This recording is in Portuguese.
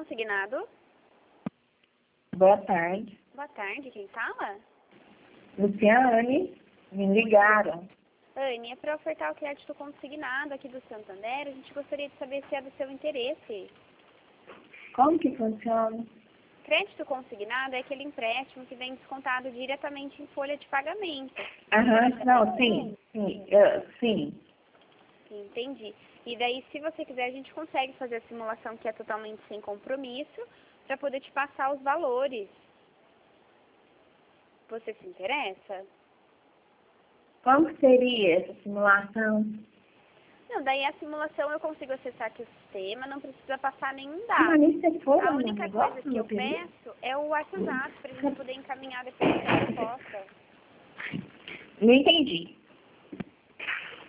consignado? Boa tarde. Boa tarde, quem fala? Luciane, me ligaram. Anne, é para ofertar o crédito consignado aqui do Santander. A gente gostaria de saber se é do seu interesse. Como que funciona? Crédito consignado é aquele empréstimo que vem descontado diretamente em folha de pagamento. Não, sim. Sim. Entendi. E daí, se você quiser, a gente consegue fazer a simulação que é totalmente sem compromisso para poder te passar os valores. Você se interessa? Como que seria essa simulação? Não, daí a simulação eu consigo acessar aqui o sistema, não precisa passar nenhum dado. Mas isso foi A no única negócio, coisa que no eu período? peço é o WhatsApp para a gente poder encaminhar depois a proposta. Não entendi.